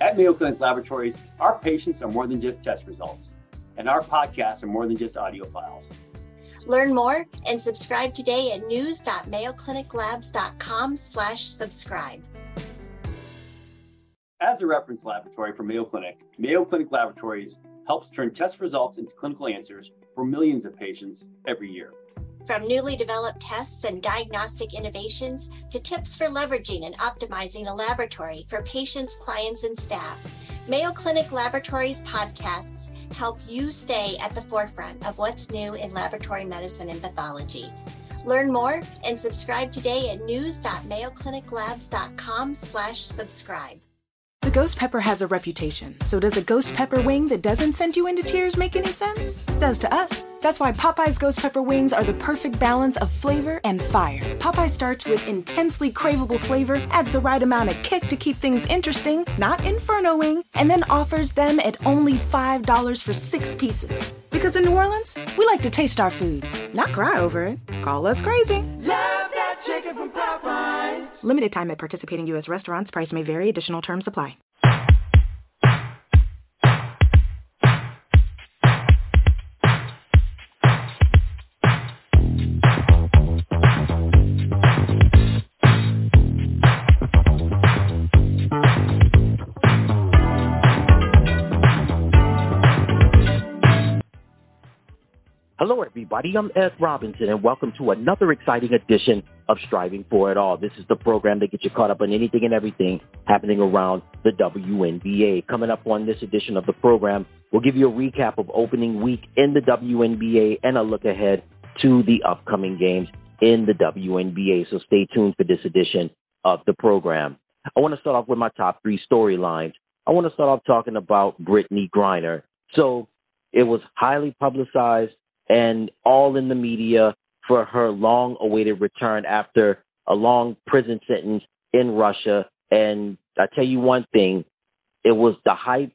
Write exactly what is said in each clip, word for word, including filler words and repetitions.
At Mayo Clinic Laboratories, our patients are more than just test results, and our podcasts are more than just audio files. Learn more and subscribe today at news.mayocliniclabs.com slash subscribe. As a reference laboratory for Mayo Clinic, Mayo Clinic Laboratories helps turn test results into clinical answers for millions of patients every year. From newly developed tests and diagnostic innovations to tips for leveraging and optimizing a laboratory for patients, clients, and staff, Mayo Clinic Laboratories podcasts help you stay at the forefront of what's new in laboratory medicine and pathology. Learn more and subscribe today at news.mayocliniclabs.com slash subscribe. The ghost pepper has a reputation, so does a ghost pepper wing that doesn't send you into tears make any sense? Does to us. That's why Popeye's ghost pepper wings are the perfect balance of flavor and fire. Popeye starts with intensely craveable flavor, adds the right amount of kick to keep things interesting, not Inferno wing, and then offers them at only five dollars for six pieces. Because in New Orleans, we like to taste our food, not cry over it. Call us crazy. Love that chicken from Popeyes. Limited time at participating U S restaurants. Price may vary. Additional terms apply. Hello, everybody. I'm Ed Robinson, and welcome to another exciting edition of Striving for It All. This is the program that gets you caught up on anything and everything happening around the W N B A. Coming up on this edition of the program, we'll give you a recap of opening week in the W N B A and a look ahead to the upcoming games in the W N B A. So stay tuned for this edition of the program. I want to start off with my top three storylines. I want to start off talking about Brittney Griner. So it was highly publicized and all in the media for her long-awaited return after a long prison sentence in Russia. And I tell you one thing, it was the hype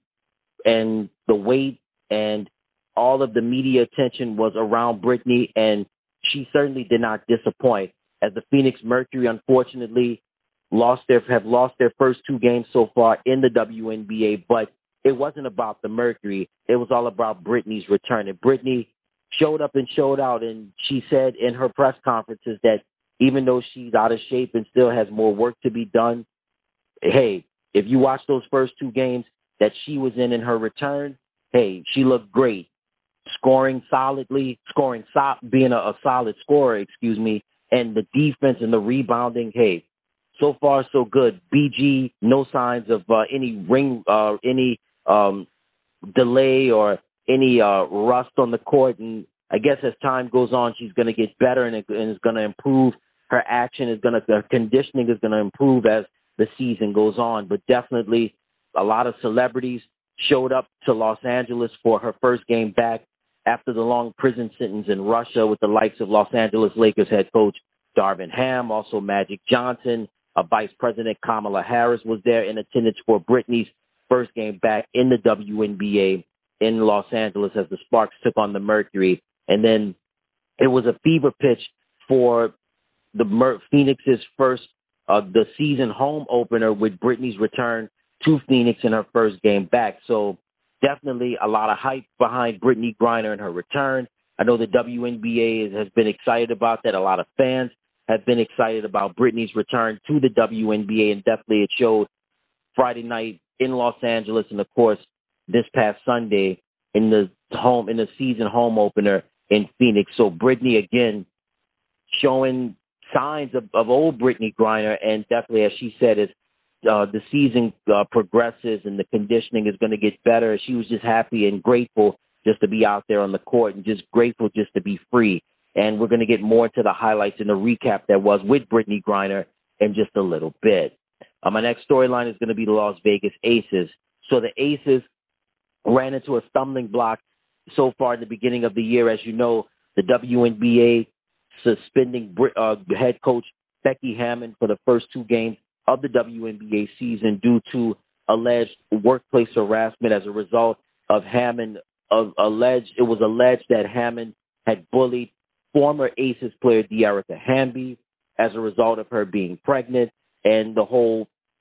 and the weight and all of the media attention was around Brittney, and she certainly did not disappoint. As the Phoenix Mercury, unfortunately, lost their have lost their first two games so far in the W N B A, but it wasn't about the Mercury. It was all about Brittney's return. And Brittney showed up and showed out, and she said in her press conferences that even though she's out of shape and still has more work to be done, hey, if you watch those first two games that she was in in her return, hey, she looked great, scoring solidly, scoring so- being a, a solid scorer, excuse me, and the defense and the rebounding, hey, so far so good. B G, no signs of uh, any ring, uh, any um, delay or any uh, rust on the court. And I guess as time goes on, she's going to get better and, it, and it's going to improve. Her action is going to, her conditioning is going to improve as the season goes on. But definitely a lot of celebrities showed up to Los Angeles for her first game back after the long prison sentence in Russia, with the likes of Los Angeles Lakers head coach Darvin Ham, also Magic Johnson, uh, Vice President Kamala Harris was there in attendance for Brittney's first game back in the W N B A in Los Angeles as the Sparks took on the Mercury. And then it was a fever pitch for the Mer- Phoenix's first, uh, the season home opener with Brittney's return to Phoenix in her first game back. So definitely a lot of hype behind Brittney Griner and her return. I know the W N B A has been excited about that. A lot of fans have been excited about Brittney's return to the W N B A, and definitely it showed Friday night in Los Angeles, and of course this past Sunday in the home in the season home opener in Phoenix. So Brittney again showing signs of, of old Brittney Griner, and definitely, as she said, as uh, the season uh, progresses and the conditioning is going to get better, she was just happy and grateful just to be out there on the court and just grateful just to be free. And we're going to get more into the highlights and the recap that was with Brittney Griner in just a little bit. Uh, my next storyline is going to be the Las Vegas Aces. So the Aces ran into a stumbling block so far in the beginning of the year. As you know, the W N B A suspending uh, head coach Becky Hammon for the first two games of the W N B A season due to alleged workplace harassment as a result of Hammon. Uh, alleged, it was alleged that Hammon had bullied former Aces player De'Arica Hamby as a result of her being pregnant, and the whole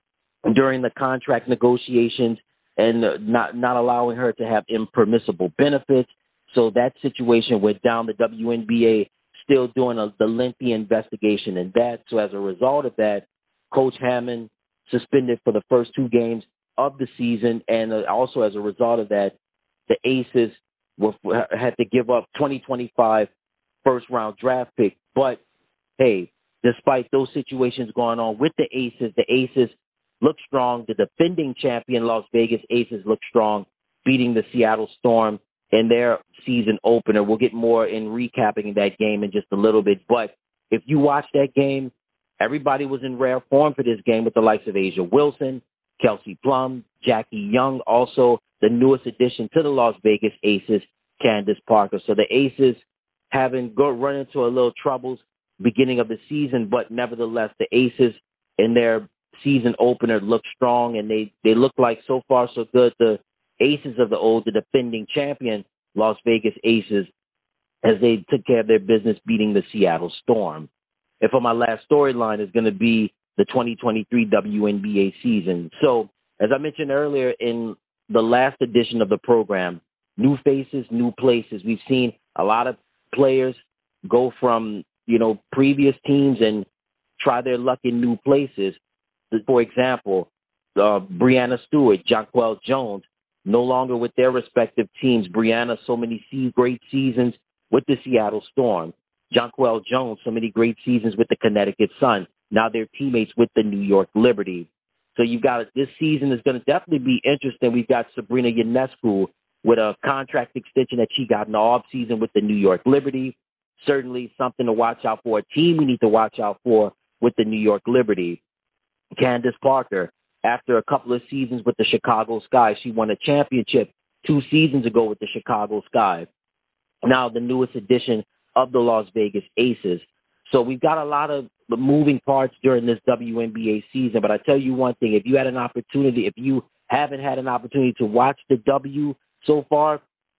during the contract negotiations and not not allowing her to have impermissible benefits. So that situation went down. The W N B A still doing a, the lengthy investigation in that. So as a result of that, Coach Hammond suspended for the first two games of the season. And also as a result of that, the Aces were, had to give up twenty twenty-five first-round draft pick. But, hey, despite those situations going on with the Aces, the Aces look strong. The defending champion Las Vegas Aces look strong, beating the Seattle Storm in their season opener. We'll get more in recapping that game in just a little bit. But if you watch that game, everybody was in rare form for this game with the likes of Asia Wilson, Kelsey Plum, Jackie Young, also the newest addition to the Las Vegas Aces, Candace Parker. So the Aces having go run into a little troubles beginning of the season, but nevertheless, the Aces in their season opener look strong, and they, they look like so far so good. The Aces of the old, the defending champion Las Vegas Aces, as they took care of their business beating the Seattle Storm. And for my last storyline is going to be the twenty twenty-three W N B A season. So as I mentioned earlier in the last edition of the program, new faces, new places. We've seen a lot of players go from, you know, previous teams and try their luck in new places. For example, uh, Breanna Stewart, Jonquel Jones, no longer with their respective teams. Breanna, so many great seasons with the Seattle Storm. Jonquel Jones, so many great seasons with the Connecticut Sun. Now they're teammates with the New York Liberty. So you've got this season is going to definitely be interesting. We've got Sabrina Ionescu with a contract extension that she got in the offseason with the New York Liberty. Certainly something to watch out for, a team we need to watch out for with the New York Liberty. Candace Parker, after a couple of seasons with the Chicago Sky, she won a championship two seasons ago with the Chicago Sky. Now the newest addition of the Las Vegas Aces. So we've got a lot of moving parts during this W N B A season. But I tell you one thing, if you had an opportunity, if you haven't had an opportunity to watch the W so far,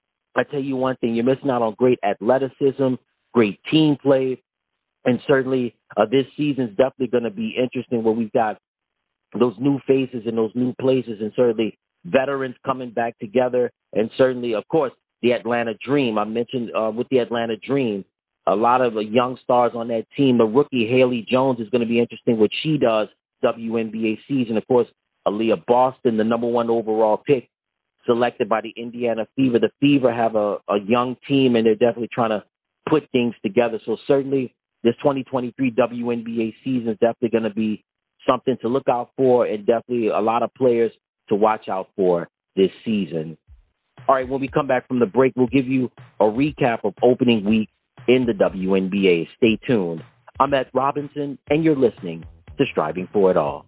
I tell you one thing, you're missing out on great athleticism, great team play. And certainly uh, this season's definitely going to be interesting where we've got those new faces and those new places, and certainly veterans coming back together. And certainly, of course, the Atlanta Dream. I mentioned uh, with the Atlanta Dream, a lot of uh, young stars on that team. The rookie Haley Jones is going to be interesting what she does W N B A season. Of course, Aaliyah Boston, the number one overall pick, selected by the Indiana Fever. The Fever have a, a young team, and they're definitely trying to put things together. So certainly this twenty twenty-three W N B A season is definitely going to be something to look out for, and definitely a lot of players to watch out for this season. All right, when we come back from the break, we'll give you a recap of opening week in the W N B A. Stay tuned. I'm Ed Robinson, and you're listening to Striving for It All.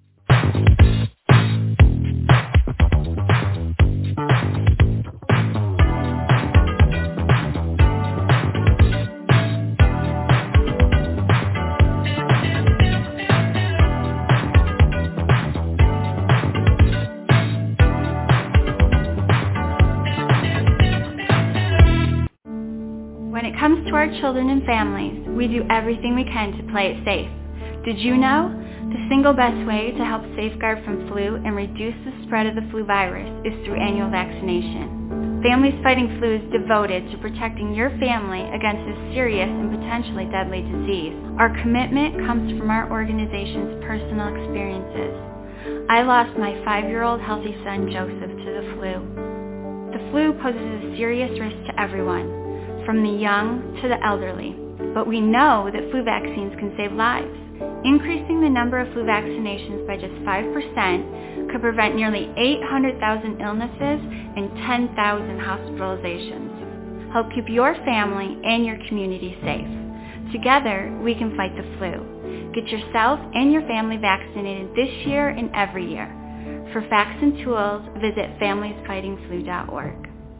Our children and families, we do everything we can to play it safe. Did you know? The single best way to help safeguard from flu and reduce the spread of the flu virus is through annual vaccination. Families Fighting Flu is devoted to protecting your family against this serious and potentially deadly disease. Our commitment comes from our organization's personal experiences. I lost my five-year-old healthy son, Joseph, to the flu. The flu poses a serious risk to everyone, from the young to the elderly, but we know that flu vaccines can save lives. Increasing the number of flu vaccinations by just five percent could prevent nearly eight hundred thousand illnesses and ten thousand hospitalizations. Help keep your family and your community safe. Together, we can fight the flu. Get yourself and your family vaccinated this year and every year. For facts and tools, visit families fighting flu dot org.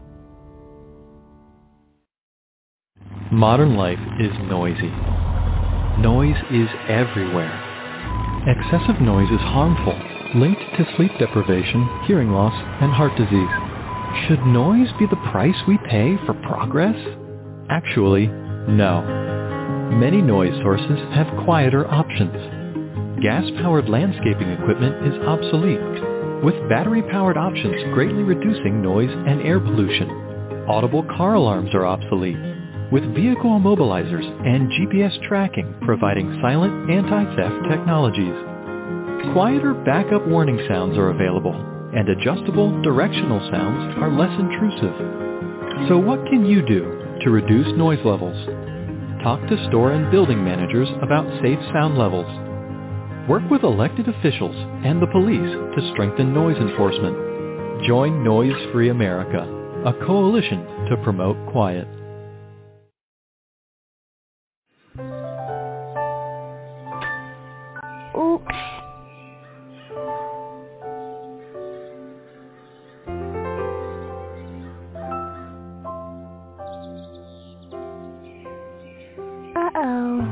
Modern life is noisy. Noise is everywhere. Excessive noise is harmful, linked to sleep deprivation, hearing loss, and heart disease. Should noise be the price we pay for progress? Actually, no. Many noise sources have quieter options. gas-powered landscaping equipment is obsolete, with battery-powered options greatly reducing noise and air pollution. Audible car alarms are obsolete, with vehicle immobilizers and G P S tracking providing silent anti-theft technologies. Quieter backup warning sounds are available, and adjustable directional sounds are less intrusive. So what can you do to reduce noise levels? Talk to store and building managers about safe sound levels. Work with elected officials and the police to strengthen noise enforcement. Join Noise Free America, a coalition to promote quiet. Oops. Uh-oh.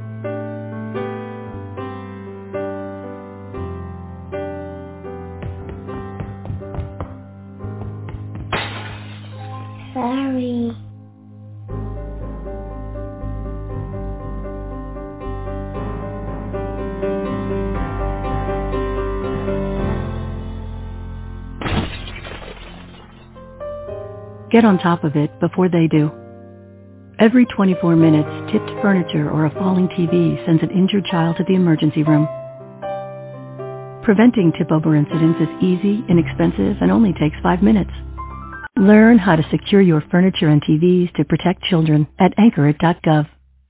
Sorry. Get on top of it before they do. Every twenty-four minutes, tipped furniture or a falling T V sends an injured child to the emergency room. Preventing tip-over incidents is easy, inexpensive, and only takes five minutes. Learn how to secure your furniture and T Vs to protect children at anchor it dot gov.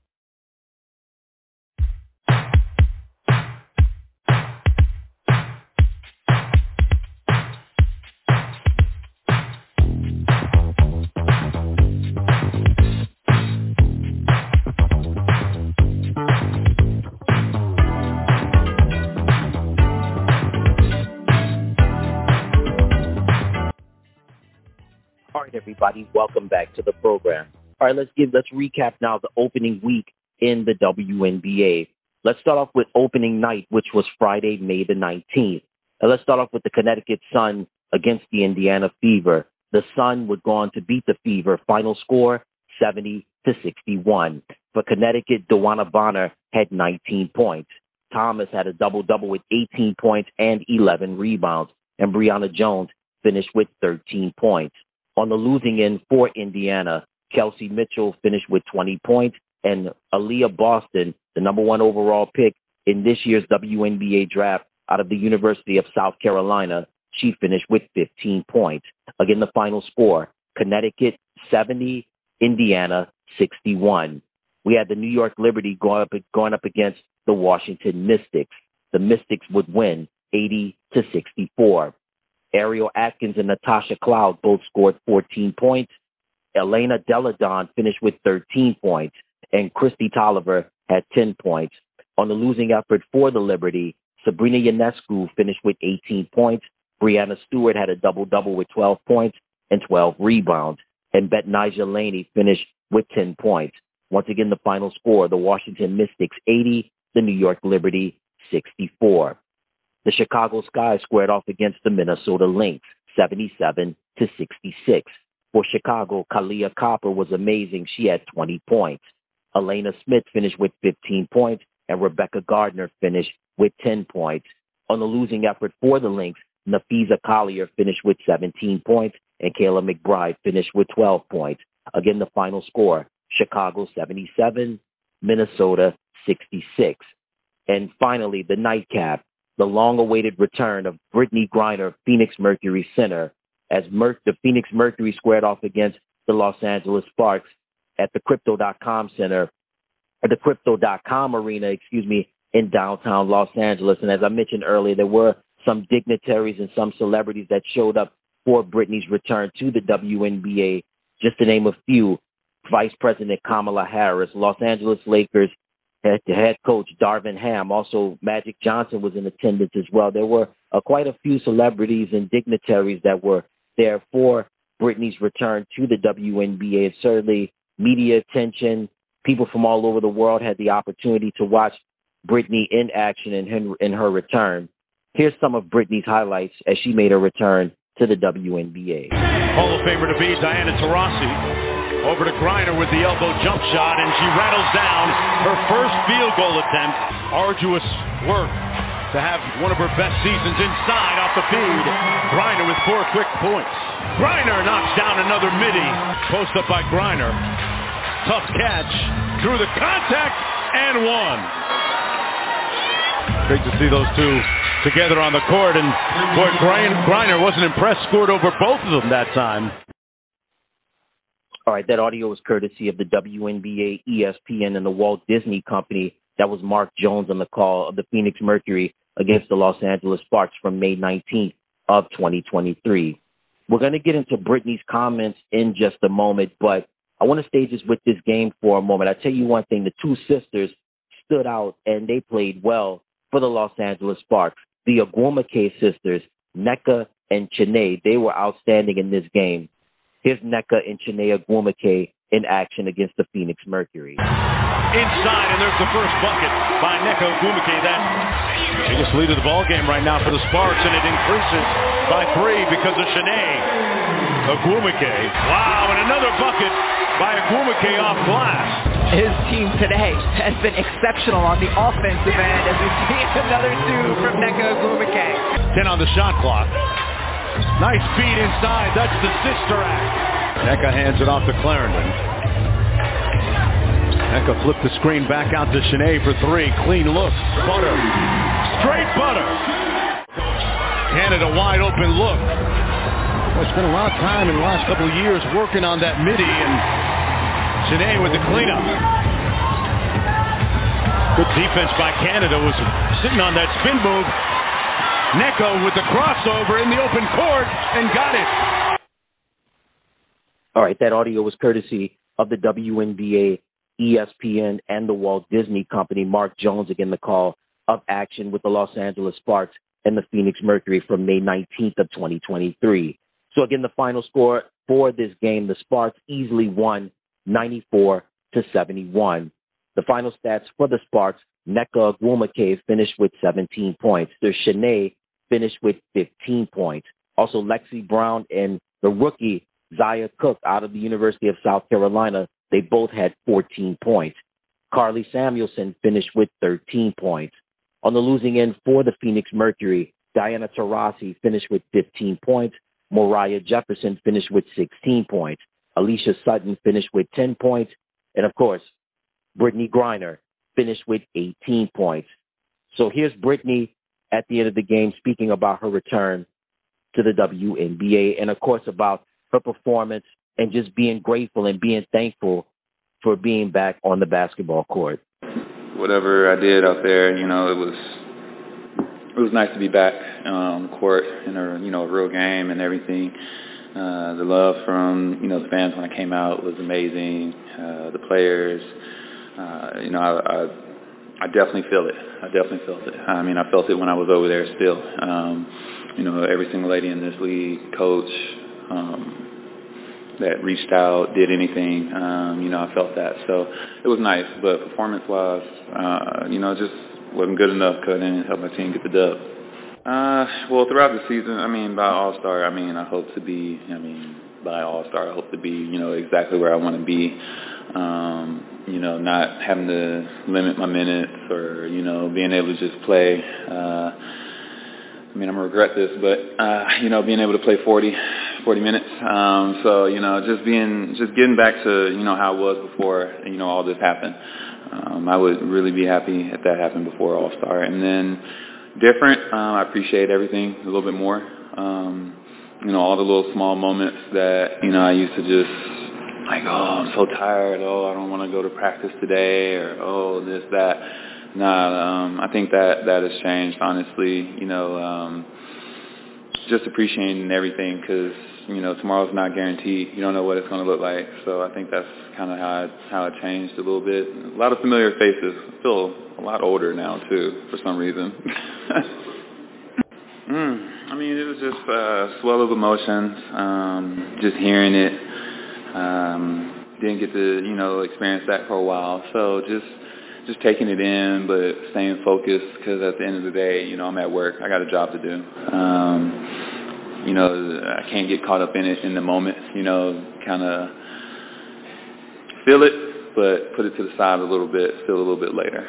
Everybody, welcome back to the program. All right, let's give let's recap now the opening week in the W N B A. Let's start off with opening night, which was Friday, May the nineteenth. And let's start off with the Connecticut Sun against the Indiana Fever. The Sun would go on to beat the Fever. Final score seventy to sixty-one. For Connecticut, DeWanna Bonner had nineteen points. Thomas had a double-double with eighteen points and eleven rebounds. And Brianna Jones finished with thirteen points. On the losing end for Indiana, Kelsey Mitchell finished with twenty points, and Aaliyah Boston, the number one overall pick in this year's W N B A draft out of the University of South Carolina, she finished with fifteen points. Again, the final score, Connecticut seventy, Indiana sixty-one. We had the New York Liberty going up, going up against the Washington Mystics. The Mystics would win eighty to sixty-four. Ariel Atkins and Natasha Cloud both scored fourteen points. Elena Deladon finished with thirteen points, and Christy Tolliver had ten points. On the losing effort for the Liberty, Sabrina Ionescu finished with eighteen points. Brianna Stewart had a double-double with twelve points and twelve rebounds. And Betnijah Laney finished with ten points. Once again, the final score, the Washington Mystics eighty, the New York Liberty sixty-four. The Chicago Sky squared off against the Minnesota Lynx, seventy-seven to sixty-six. For Chicago, Kalia Copper was amazing. She had twenty points. Elena Smith finished with fifteen points, and Rebecca Gardner finished with ten points. On the losing effort for the Lynx, Nafisa Collier finished with seventeen points, and Kayla McBride finished with twelve points. Again, the final score, Chicago seventy-seven, Minnesota sixty-six. And finally, the nightcap, the long-awaited return of Brittney Griner, Phoenix Mercury center, as Mer- the Phoenix Mercury squared off against the Los Angeles Sparks at the Crypto dot com Center, or the Crypto dot com Arena, excuse me, in downtown Los Angeles. And as I mentioned earlier, there were some dignitaries and some celebrities that showed up for Brittney's return to the W N B A. Just to name a few, Vice President Kamala Harris, Los Angeles Lakers head, head coach Darvin Ham, also Magic Johnson was in attendance as well. There were uh, quite a few celebrities and dignitaries that were there for Brittney's return to the W N B A. And certainly media attention, people from all over the world had the opportunity to watch Brittney in action in her, in her return. Here's some of Brittney's highlights as she made her return to the W N B A. Hall of Famer to be, Diana Taurasi. Over to Griner with the elbow jump shot, and she rattles down her first field goal attempt. Arduous work to have one of her best seasons inside off the feed. Griner with four quick points. Griner knocks down another midi. Post up by Griner. Tough catch. Through the contact and one. Great to see those two together on the court. And boy, Griner wasn't impressed. Scored over both of them that time. All right, that audio was courtesy of the W N B A, E S P N, and the Walt Disney Company. That was Mark Jones on the call of the Phoenix Mercury against the Los Angeles Sparks from May nineteenth of twenty twenty-three. We're going to get into Brittany's comments in just a moment, but I want to stay just with this game for a moment. I tell you one thing, the two sisters stood out and they played well for the Los Angeles Sparks. The Agwumake sisters, Nneka and Chiney, they were outstanding in this game. Here's Nneka and Chiney Agwumake in action against the Phoenix Mercury. Inside, and there's the first bucket by Nneka Agwumake. That biggest lead of the ball game right now for the Sparks, and it increases by three because of Chiney Agwumake. Wow, and another bucket by Agwumake off glass. His team today has been exceptional on the offensive end as we see another two from Nneka Agwumake. ten on the shot clock. Nice feed inside. That's the sister act. Nneka hands it off to Clarendon. Nneka flipped the screen back out to Chiney for three. Clean look. Butter. Straight butter. Canada wide open look. Well, spent a lot of time in the last couple of years working on that midi, and Chiney with the cleanup. Good defense by Canada, was sitting on that spin move. Nneka with the crossover in the open court and got it. All right, that audio was courtesy of the W N B A, E S P N, and the Walt Disney Company. Mark Jones again the call of action with the Los Angeles Sparks and the Phoenix Mercury from May nineteenth of twenty twenty-three. So again, the final score for this game, the Sparks easily won ninety-four to seventy-one. The final stats for the Sparks, Nneka Agwumake finished with seventeen points. Their Chiney finished with fifteen points. Also, Lexi Brown and the rookie Zaya Cook out of the University of South Carolina, they both had fourteen points. Carly Samuelson finished with thirteen points. On the losing end for the Phoenix Mercury, Diana Taurasi finished with fifteen points. Moriah Jefferson finished with sixteen points. Alicia Sutton finished with ten points. And of course, Brittany Griner finished with eighteen points. So here's Brittany at the end of the game speaking about her return to the W N B A and, of course, about her performance and just being grateful and being thankful for being back on the basketball court. Whatever I did out there, you know, it was it was nice to be back on the court in a, you know, a real game and everything. Uh, the love from, you know, the fans when I came out was amazing. Uh, the players, uh, you know, I, I I definitely feel it. I definitely felt it. I mean, I felt it when I was over there still. Um, you know, every single lady in this league, coach, um, that reached out, did anything, um, you know, I felt that. So it was nice. But performance-wise, uh, you know, just wasn't good enough. Couldn't help my team get the dub. Uh, well, throughout the season, I mean, by All-Star, I mean, I hope to be, I mean, by All-Star, I hope to be, you know, exactly where I want to be. Um, you know, not having to limit my minutes or, you know, being able to just play. Uh, I mean, I'm going to regret this, but, uh, you know, being able to play forty, forty minutes. Um, so, you know, just being, just getting back to, you know, how it was before, you know, all this happened. Um, I would really be happy if that happened before All-Star. And then different, um, I appreciate everything a little bit more. Um, you know, all the little small moments that, you know, I used to just, like, oh, I'm so tired. Oh, I don't want to go to practice today, or oh, this, that. Nah, um, I think that that has changed, honestly. You know, um, just appreciating everything because, you know, tomorrow's not guaranteed. You don't know what it's going to look like. So I think that's kind of how it, how it changed a little bit. A lot of familiar faces. I feel a lot older now, too, for some reason. mm, I mean, it was just a swell of emotions, um, just hearing it. Um, didn't get to, you know, experience that for a while. So just just taking it in, but staying focused because at the end of the day, you know, I'm at work. I got a job to do. Um, you know, I can't get caught up in it in the moment, you know, kind of feel it, but put it to the side a little bit, feel a little bit later.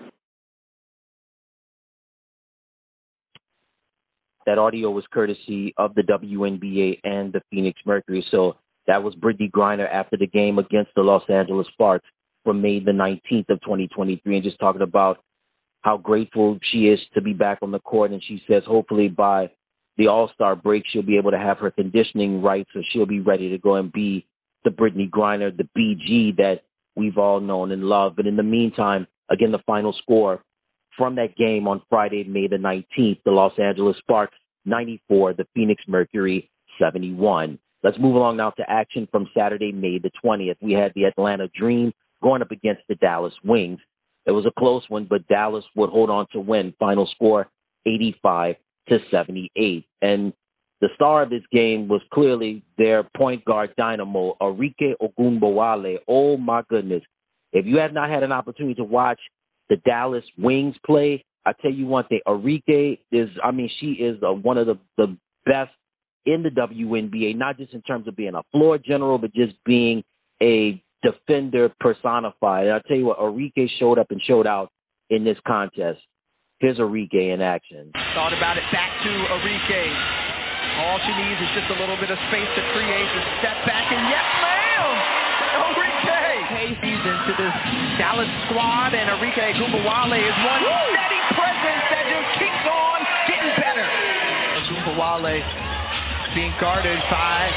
That audio was courtesy of the W N B A and the Phoenix Mercury. So that was Brittney Griner after the game against the Los Angeles Sparks from May the nineteenth of twenty twenty-three, and just talking about how grateful she is to be back on the court. And she says hopefully by the All-Star break, she'll be able to have her conditioning right, so she'll be ready to go and be the Brittney Griner, the B G that we've all known and loved. But in the meantime, again, the final score from that game on Friday, May the nineteenth, the Los Angeles Sparks ninety-four, the Phoenix Mercury seventy-one. Let's move along now to action from Saturday, May the twentieth. We had the Atlanta Dream going up against the Dallas Wings. It was a close one, but Dallas would hold on to win. Final score eighty-five to seventy-eight. And the star of this game was clearly their point guard dynamo, Arike Ogunbowale. Oh, my goodness. If you have not had an opportunity to watch the Dallas Wings play, I tell you one thing, Arike is, I mean, she is uh, one of the, the best in the W N B A, not just in terms of being a floor general, but just being a defender personified. And I'll tell you what, Arike showed up and showed out in this contest. Here's Arike in action. Thought about it, back to Arike. All she needs is just a little bit of space to create the step back, and yes, ma'am! Arike! Hey, season to this Dallas squad, and Arike Ogunbowale is one Woo! steady presence that just keeps on getting better. Ogunbowale being guarded by...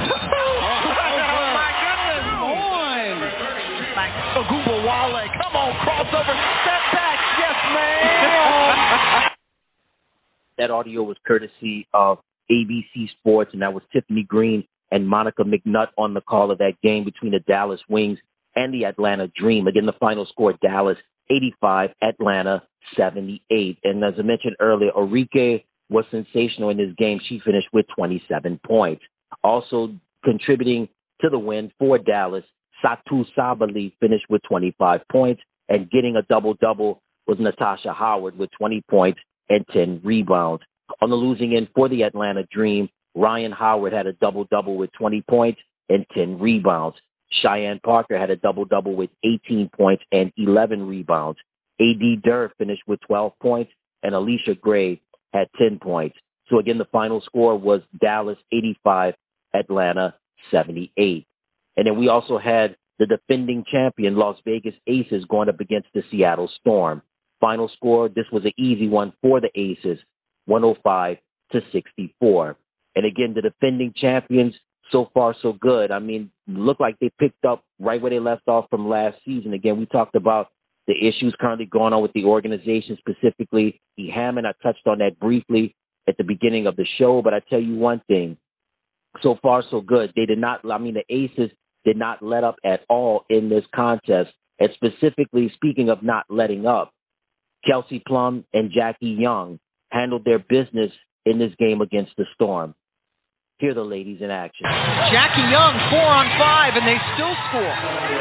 oh, oh my goodness! On! Like Ogunbowale, come on, crossover, step back, yes, ma'am! That audio was courtesy of A B C Sports, and that was Tiffany Green and Monica McNutt on the call of that game between the Dallas Wings and the Atlanta Dream. Again, the final score, Dallas eighty-five, Atlanta seventy-eight. And as I mentioned earlier, Arike was sensational in this game. She finished with twenty-seven points. Also contributing to the win for Dallas, Satu Sabali finished with twenty-five points, and getting a double-double was Natasha Howard with twenty points and ten rebounds. On the losing end for the Atlanta Dream, Ryan Howard had a double-double with twenty points and ten rebounds. Cheyenne Parker had a double-double with eighteen points and eleven rebounds. A D Durr finished with twelve points, and Alicia Gray had ten points. So again, the final score was Dallas eighty-five, Atlanta seventy-eight. And then we also had the defending champion, Las Vegas Aces, going up against the Seattle Storm. Final score, this was an easy one for the Aces, one oh five to sixty-four. And again, the defending champions, so far so good. I mean, look like they picked up right where they left off from last season. Again, we talked about the issues currently going on with the organization, specifically E. Hammond. I touched on that briefly at the beginning of the show, but I tell you one thing, so far so good. They did not, I mean, the Aces did not let up at all in this contest. And specifically, speaking of not letting up, Kelsey Plum and Jackie Young handled their business in this game against the Storm. Here are the ladies in action. Jackie Young, four on five, and they still score.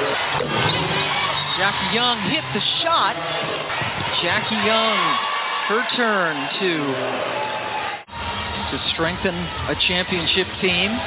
Jackie Young hit the shot. Jackie Young, her turn to, to strengthen a championship team.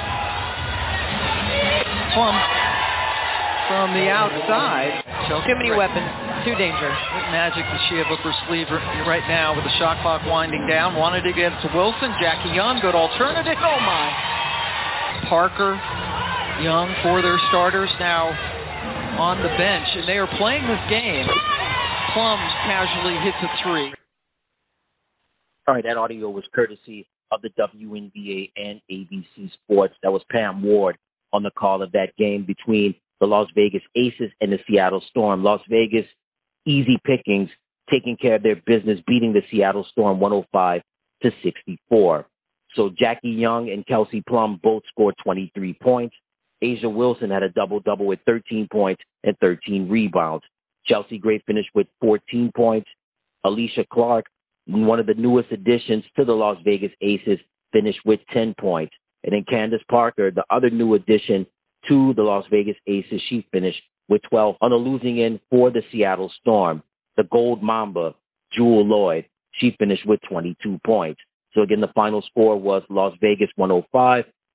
Plum from the outside. Too many weapons. Too dangerous. What magic does she have up her sleeve right now with the shot clock winding down? Wanted to get to Wilson. Jackie Young, good alternative. Oh, my. Parker, Young, for their starters now on the bench. And they are playing this game. Plum casually hits a three. All right, that audio was courtesy of the W N B A and A B C Sports. That was Pam Ward on the call of that game between the Las Vegas Aces and the Seattle Storm. Las Vegas, easy pickings, taking care of their business, beating the Seattle Storm one oh five to sixty-four. So Jackie Young and Kelsey Plum both scored twenty-three points. Asia Wilson had a double-double with thirteen points and thirteen rebounds. Chelsea Gray finished with fourteen points. Alicia Clark, one of the newest additions to the Las Vegas Aces, finished with ten points. And then Candace Parker, the other new addition to the Las Vegas Aces, she finished with twelve. On the losing end for the Seattle Storm, the Gold Mamba, Jewel Lloyd, she finished with twenty-two points. So again, the final score was Las Vegas one oh five,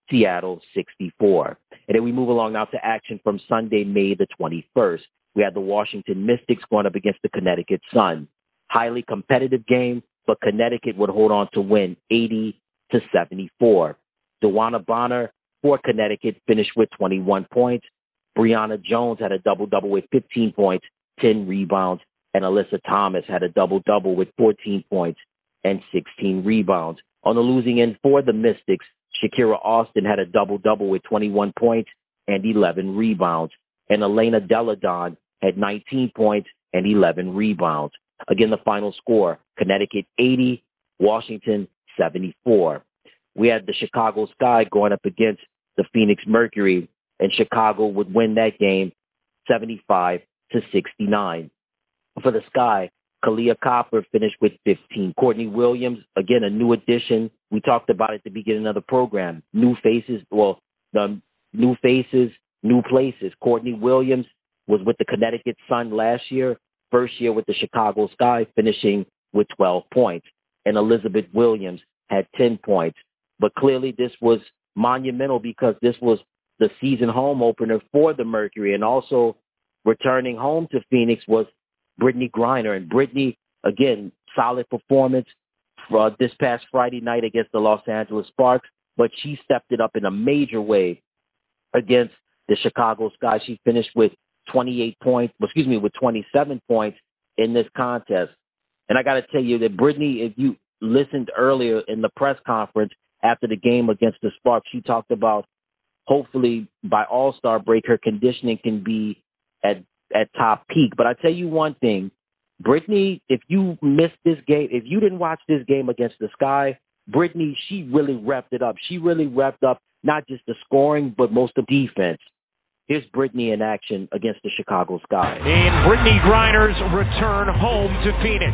Seattle sixty-four. And then we move along now to action from Sunday, May the twenty-first. We had the Washington Mystics going up against the Connecticut Sun. Highly competitive game, but Connecticut would hold on to win eighty to seventy-four. DeWanna Bonner for Connecticut finished with twenty-one points. Brianna Jones had a double-double with fifteen points, ten rebounds, and Alyssa Thomas had a double-double with fourteen points and sixteen rebounds. On the losing end for the Mystics, Shakira Austin had a double-double with twenty-one points and eleven rebounds. And Elena Deladon had nineteen points and eleven rebounds. Again, the final score, Connecticut eighty, Washington seventy-four. We had the Chicago Sky going up against the Phoenix Mercury, and Chicago would win that game seventy-five to sixty-nine. For the Sky, Kalia Copper finished with fifteen. Courtney Williams, again, a new addition. We talked about it at the beginning of the program. New faces, well, the new faces, new places. Courtney Williams was with the Connecticut Sun last year, first year with the Chicago Sky, finishing with twelve points. And Elizabeth Williams had ten points. But clearly this was monumental because this was the season home opener for the Mercury. And also returning home to Phoenix was Brittany Griner. And Brittany, again, solid performance uh, this past Friday night against the Los Angeles Sparks. But she stepped it up in a major way against the Chicago Sky. She finished with twenty-eight points, excuse me, with twenty-seven points in this contest. And I got to tell you that Brittany, if you listened earlier in the press conference after the game against the Sparks, she talked about hopefully by All-Star break, her conditioning can be at, at top peak. But I tell you one thing, Brittany, if you missed this game, if you didn't watch this game against the Sky, Brittany, she really repped it up. She really repped up not just the scoring, but most of the defense. Here's Brittany in action against the Chicago Sky. In Brittany Griner's return home to Phoenix.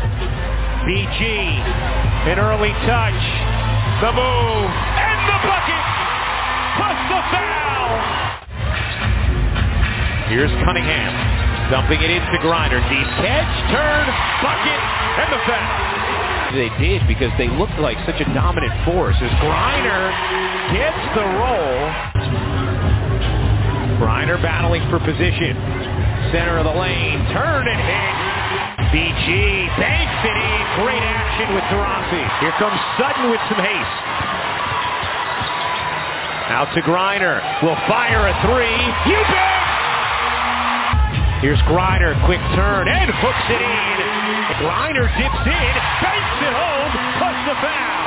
B G, an early touch, the move, and the bucket, plus the foul. Here's Cunningham, dumping it into Griner. Deep catch, turn, bucket, and the foul. They did because they looked like such a dominant force as Griner gets the roll. Griner battling for position. Center of the lane. Turn and hit. B G banks it in. Great action with Taurasi. Here comes Sutton with some haste. Out to Griner. Will fire a three. You bet! Here's Griner. Quick turn and hooks it in. Griner dips in. Banks it home. Plus the foul.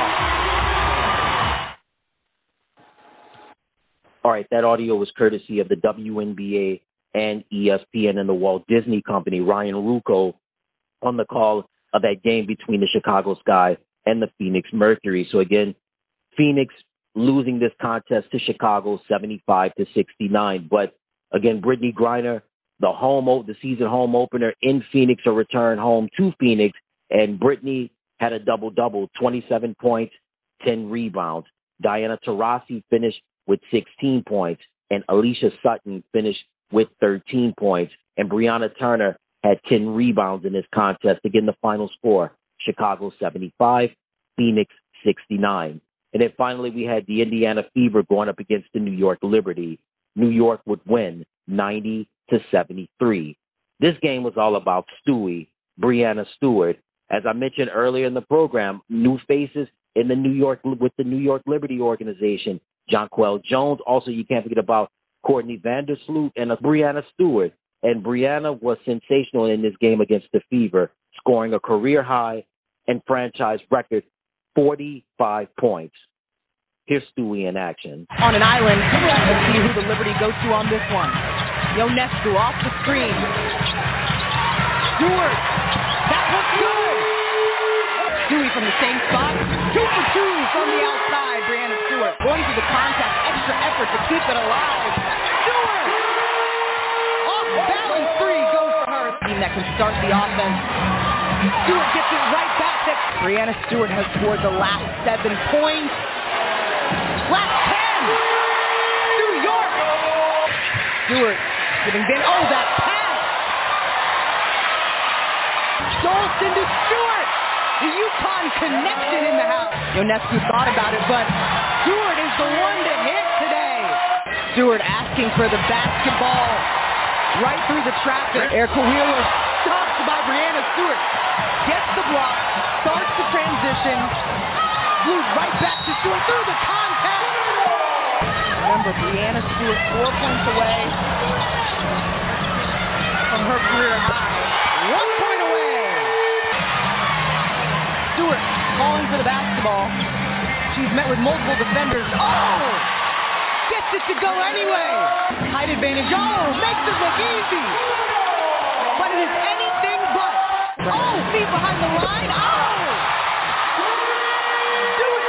All right, that audio was courtesy of the W N B A and E S P N and the Walt Disney Company. Ryan Ruocco on the call of that game between the Chicago Sky and the Phoenix Mercury. So again, Phoenix losing this contest to Chicago seventy-five to sixty-nine. But again, Brittany Griner, the home, the season home opener in Phoenix, a return home to Phoenix, and Brittany had a double-double, twenty-seven points, ten rebounds. Diana Taurasi finished with sixteen points, and Alicia Sutton finished with thirteen points, and Brianna Turner had ten rebounds in this contest. Again, the final score, Chicago seventy-five, Phoenix sixty-nine. And then finally, we had the Indiana Fever going up against the New York Liberty. New York would win ninety to seventy-three. This game was all about Stewie, Breanna Stewart. As I mentioned earlier in the program, new faces in the New York with the New York Liberty organization. Jonquel Jones. Also, you can't forget about Courtney Vandersloot and Breanna Stewart. And Breanna was sensational in this game against the Fever, scoring a career high and franchise record forty-five points. Here's Stewie in action. On an island, let's see who the Liberty goes to on this one. Ionescu off the screen. Stewart, that looks good. Stewie from the same spot. Two for two from the outside. Breanna Stewart going through the contact, extra effort to keep it alive. Stewart, off balance three goes for her. Team that can start the offense. Stewart gets it right back. Breanna Stewart has scored the last seven points. Last ten. New York. Stewart giving Van. Oh, that pass. Dolson to Stewart. The UConn connection in the house. Ionescu thought about it, but Stewart is the one that Stewart asking for the basketball right through the traffic. Erica Wheeler stopped by Breanna Stewart. Gets the block, starts the transition, moves right back to Stewart through the contact. Remember, Breanna Stewart four points away from her career high. One point away. Stewart calling for the basketball. She's met with multiple defenders. Oh! Gets it to go anyway. Height advantage. Oh! Makes it look easy. But it is anything but. Oh! Feet behind the line. Oh! Do it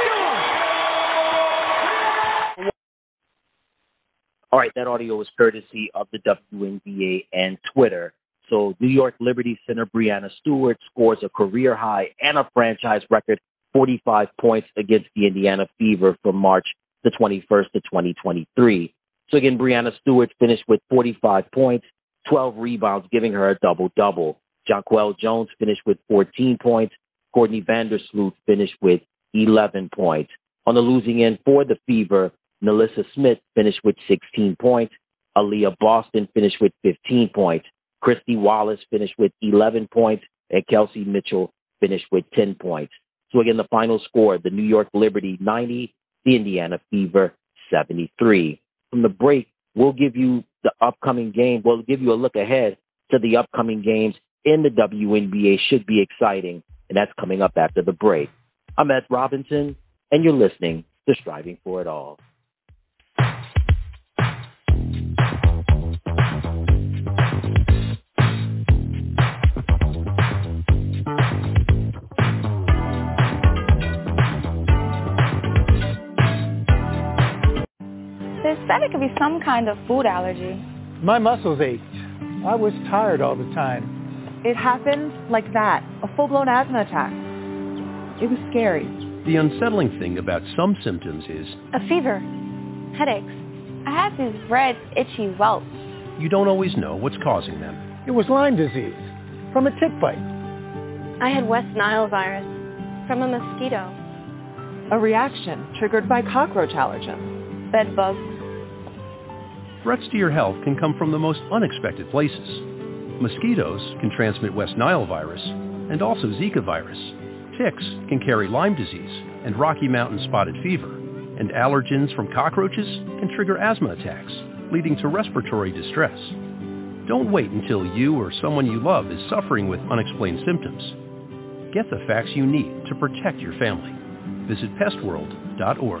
to him. All right, that audio was courtesy of the W N B A and Twitter. So New York Liberty center Breanna Stewart scores a career high and a franchise record forty-five points against the Indiana Fever from March the twenty-first to twenty twenty-three. So again, Breanna Stewart finished with forty-five points, twelve rebounds, giving her a double-double. Jonquel Jones finished with fourteen points. Courtney Vandersloot finished with eleven points. On the losing end for the Fever, Nalissa Smith finished with sixteen points. Aaliyah Boston finished with fifteen points. Christy Wallace finished with eleven points. And Kelsey Mitchell finished with ten points. So again, the final score, the New York Liberty ninety, the Indiana Fever seventy-three. From the break, we'll give you the upcoming game. We'll give you a look ahead to the upcoming games in the W N B A. Should be exciting, and that's coming up after the break. I'm Ed Robinson, and you're listening to Striving for It All. They said it could be some kind of food allergy. My muscles ached. I was tired all the time. It happened like that, a full-blown asthma attack. It was scary. The unsettling thing about some symptoms is a fever, headaches. I have these red, itchy welts. You don't always know what's causing them. It was Lyme disease from a tick bite. I had West Nile virus from a mosquito. A reaction triggered by cockroach allergen. Bed bugs. Threats to your health can come from the most unexpected places. Mosquitoes can transmit West Nile virus and also Zika virus. Ticks can carry Lyme disease and Rocky Mountain spotted fever. And allergens from cockroaches can trigger asthma attacks, leading to respiratory distress. Don't wait until you or someone you love is suffering with unexplained symptoms. Get the facts you need to protect your family. Visit pest world dot org.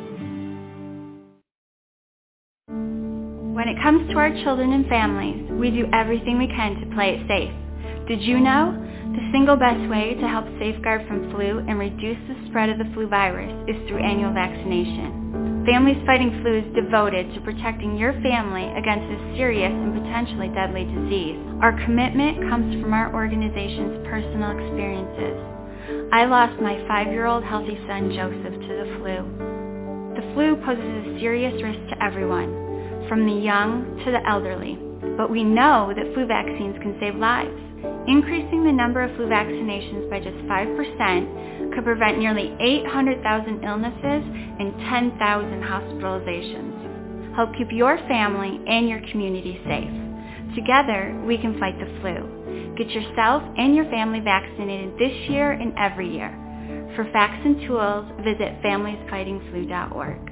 When it comes to our children and families, we do everything we can to play it safe. Did you know? The single best way to help safeguard from flu and reduce the spread of the flu virus is through annual vaccination. Families Fighting Flu is devoted to protecting your family against this serious and potentially deadly disease. Our commitment comes from our organization's personal experiences. I lost my five-year-old healthy son, Joseph, to the flu. The flu poses a serious risk to everyone, from the young to the elderly. But we know that flu vaccines can save lives. Increasing the number of flu vaccinations by just five percent could prevent nearly eight hundred thousand illnesses and ten thousand hospitalizations. Help keep your family and your community safe. Together, we can fight the flu. Get yourself and your family vaccinated this year and every year. For facts and tools, visit families fighting flu dot org.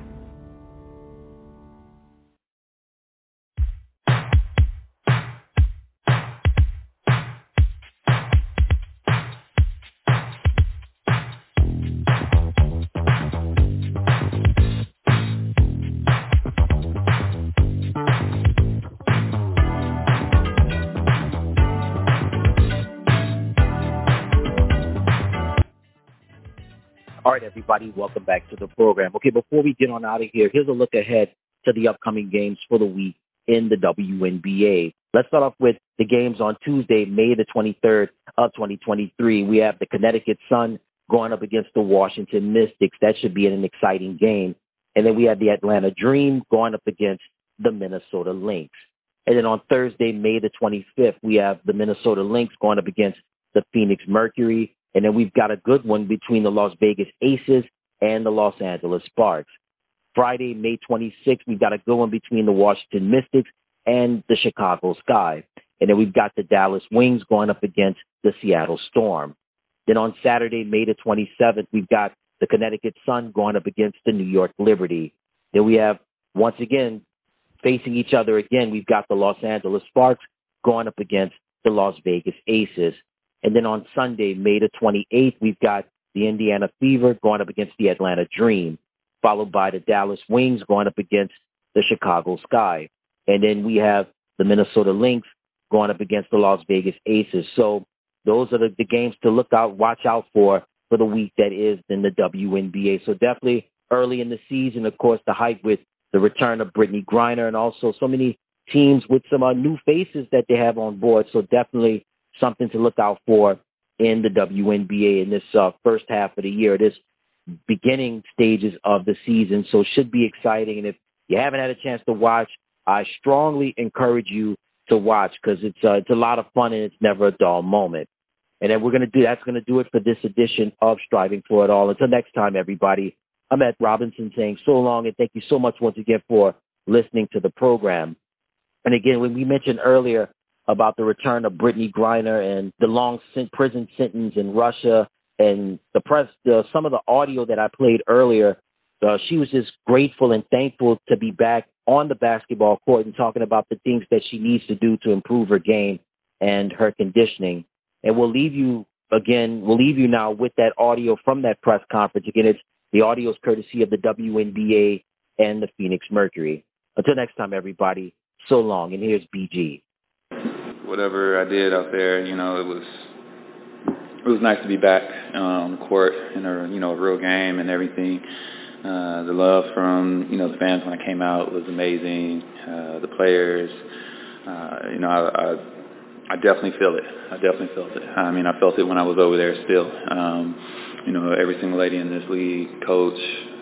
All right, everybody, welcome back to the program. Okay, before we get on out of here, here's a look ahead to the upcoming games for the week in the W N B A. Let's start off with the games on Tuesday, May the twenty-third of twenty twenty-three. We have the Connecticut Sun going up against the Washington Mystics. That should be an exciting game. And then we have the Atlanta Dream going up against the Minnesota Lynx. And then on Thursday, May the twenty-fifth, we have the Minnesota Lynx going up against the Phoenix Mercury. And then we've got a good one between the Las Vegas Aces and the Los Angeles Sparks. Friday, May twenty-sixth, we've got a good one between the Washington Mystics and the Chicago Sky. And then we've got the Dallas Wings going up against the Seattle Storm. Then on Saturday, May the twenty-seventh, we've got the Connecticut Sun going up against the New York Liberty. Then we have, once again, facing each other again, we've got the Los Angeles Sparks going up against the Las Vegas Aces. And then on Sunday, May the twenty-eighth, we've got the Indiana Fever going up against the Atlanta Dream, followed by the Dallas Wings going up against the Chicago Sky. And then we have the Minnesota Lynx going up against the Las Vegas Aces. So those are the, the games to look out, watch out for, for the week that is in the W N B A. So definitely early in the season, of course, the hype with the return of Brittany Griner and also so many teams with some uh, new faces that they have on board. So definitely something to look out for in the W N B A in this uh, first half of the year, this beginning stages of the season. So it should be exciting. And if you haven't had a chance to watch, I strongly encourage you to watch because it's, uh, it's a lot of fun and it's never a dull moment. And then we're going to do, that's going to do it for this edition of Striving for It All. Until next time, everybody, I'm Ed Robinson saying so long and thank you so much once again for listening to the program. And again, when we mentioned earlier about the return of Brittany Griner and the long prison sentence in Russia and the press, the, some of the audio that I played earlier, uh, she was just grateful and thankful to be back on the basketball court and talking about the things that she needs to do to improve her game and her conditioning. And we'll leave you again, we'll leave you now with that audio from that press conference. Again, it's the audio is courtesy of the W N B A and the Phoenix Mercury. Until next time, everybody, so long. And here's B G. Whatever I did out there, you know, it was it was nice to be back on the court in a you know a real game and everything. Uh, the love from you know the fans when I came out was amazing. Uh, the players, uh, you know, I, I I definitely feel it. I definitely felt it. I mean, I felt it when I was over there still. Um, you know, every single lady in this league, coach,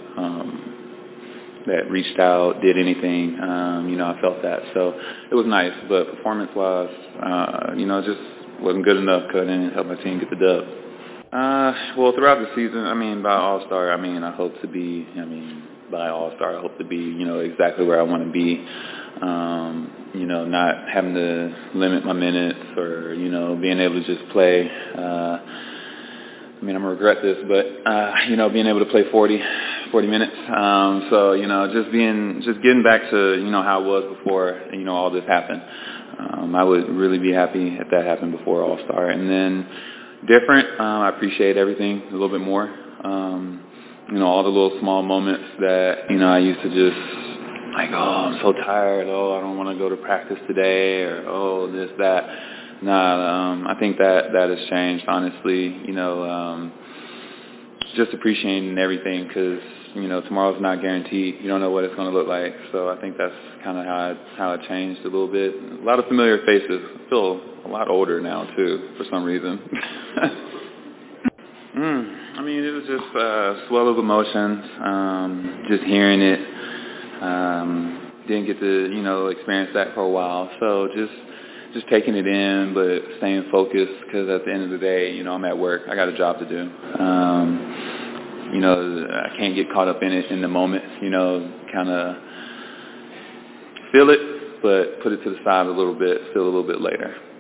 um, that reached out, did anything, um, you know, I felt that. So it was nice. But performance-wise, uh, you know, just wasn't good enough. Couldn't help my team get the dub. Uh, well, throughout the season, I mean, by All-Star, I mean, I hope to be, I mean, by All-Star, I hope to be, you know, exactly where I want to be. Um, you know, not having to limit my minutes or, you know, being able to just play. Uh, I mean, I'm going to regret this, but, uh, you know, being able to play forty, forty minutes. Um, so, you know, just being, just getting back to, you know, how it was before, you know, all this happened. Um, I would really be happy if that happened before All-Star. And then different, um, I appreciate everything a little bit more. Um, you know, all the little small moments that, you know, I used to just, like, oh, I'm so tired. Oh, I don't want to go to practice today, or oh, this, that. Nah, um, I think that that has changed, honestly. You know, um, just appreciating everything because, you know, tomorrow's not guaranteed. You don't know what it's going to look like. So I think that's kind of how it, how it changed a little bit. A lot of familiar faces. I feel a lot older now, too, for some reason. mm, I mean, it was just a swell of emotions, um, just hearing it. Um, didn't get to, you know, experience that for a while. So just just taking it in, but staying focused because at the end of the day, you know, I'm at work. I got a job to do. Um, you know, I can't get caught up in it in the moment, you know, kind of feel it, but put it to the side a little bit, feel a little bit later.